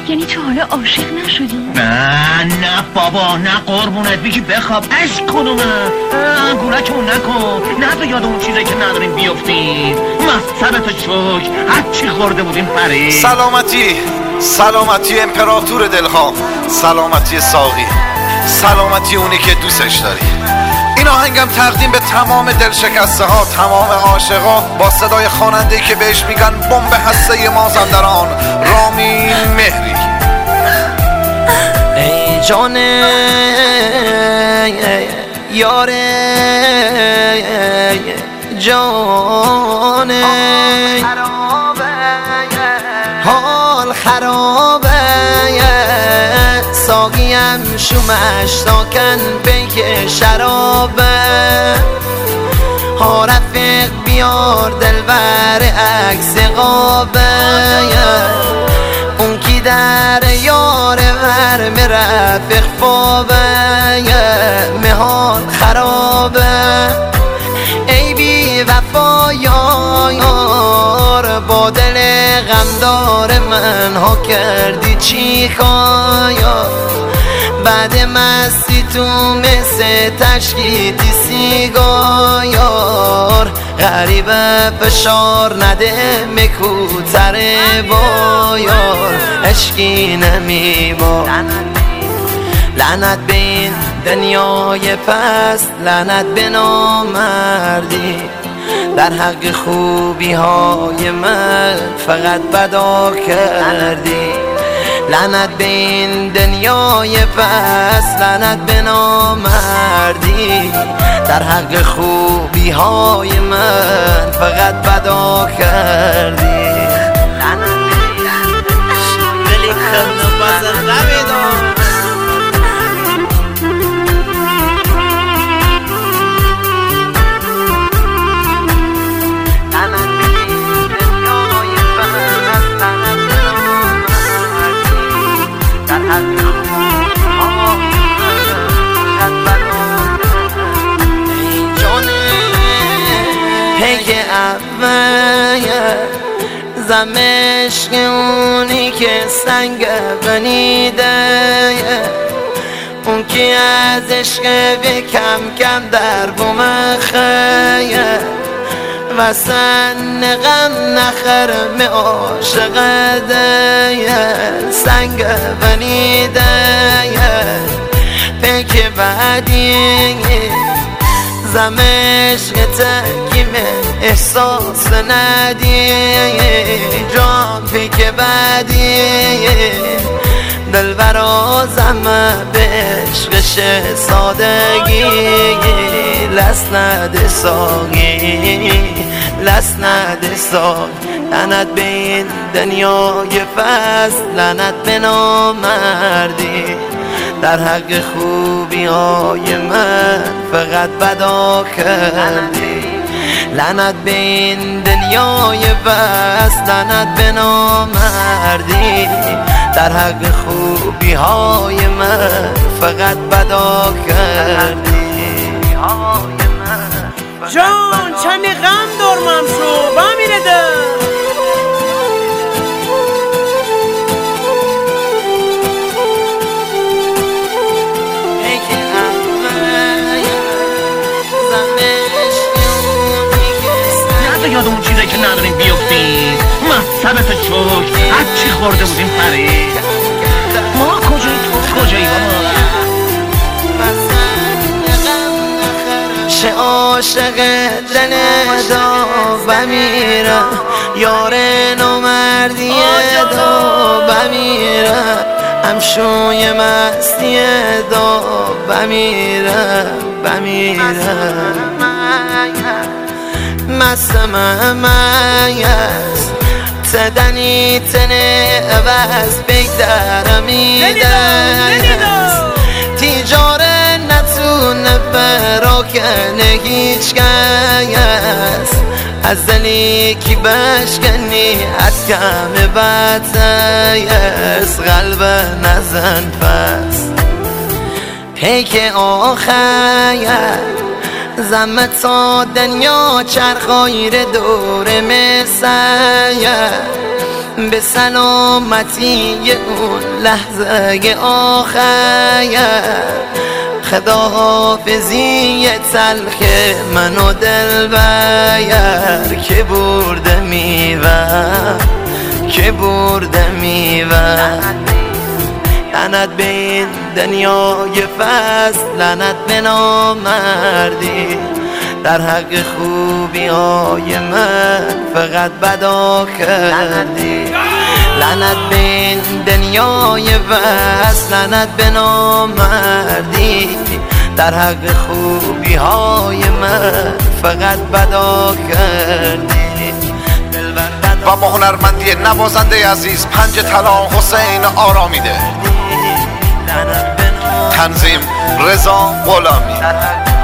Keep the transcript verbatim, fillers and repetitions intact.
یعنی تو حالا عاشق نشدی؟ نه نه بابا، نه قربونت بگی بخواب. عشق کنومه انگولکمون نکن، نه به یاد اون چیزایی که نداریم بیافتیم. مصبت شک هرچی خورده بودیم پرید. سلامتی، سلامتی امپراتور دلها، سلامتی ساقی، سلامتی اونی که دوستش داری. این آهنگم تقدیم به تمام دلشکسته ها، تمام عاشقا، با صدای خواننده‌ای که بهش میگن بمب هسته مازندران، رامین مهری. ای جانه یاره جانه، حال خرابه، ساقیم شومش ساکن بیک شرابه. ها رفیق بیار دلبر عکس قابه، اون کی در یار ور مرفق فابه، مهال خرابه. ای بی وفا یار، با دل غمدار من ها کردی چی خوایا. بعد مستی تو مثل تشکیتی سیگار، غریبه فشار نده مکوتره بایار، عشقی نمیبار. لعنت به این دنیای پست، لعنت به نامردی، در حق خوبی های من فقط بدا کردی. لعنت به این دنیای پست، لعنت به نامردی، در حق خوبی های من فقط بدا کردی. ولی خنده بازم نمیدون. پیک اول زمشق اونی که سنگ بنیده، اون که از عشق به کم کم در بوم خیه، و سن غم نخرم عاشقه، سنگ بنیده. پیک بعدی زمشق تکیم احساس ندی، جان پیک بعدی دلبرا زمه به عشقش سادگی، لس نده ساقی، لس نده ساقی. لعنت به این دنیای پست، لعنت به نامردی، در حق خوبی های من فقط بدا کردی. لعنت به این دنیای پست، لعنت به نامردی، در حق خوبی های من فقط بدا کردی. جان چمی غم دارمم شو بمیره ده. یاد اون چیزایی که نداریم بیافتیم. مصبت شک هرچی خورده بودیم پرید. ما کجایی تو کجایی بابا؟ چه عاشق دل دا بمیرم، یار نامردی دا بمیرم، همشوی مستی دا بمیرم بمیرم. مستم ممیز تدنی تنه عوض بگدرم ایدست، تیجاره نتونه براکنه هیچ کس، از دلی کی بشکنی از کم بدتیست، قلب نزن پس پیک آخر. زمت تا دنیا چرخایر دور مسیح، به سلامتی اون لحظه آخر خداحافظی تلخ من و دلبر که برده میوه که برده میوه لعنت به این دنیای فصل لعنت به نامردی در حق خوبی های من فقط بدا کردی لعنت به این دنیای وصل لعنت به نامردی در حق خوبی های من فقط بدا کردی و ما هنرمندی نوازنده عزیز پنج طلا حسین آرامیده، تنظیم رضا غلامی.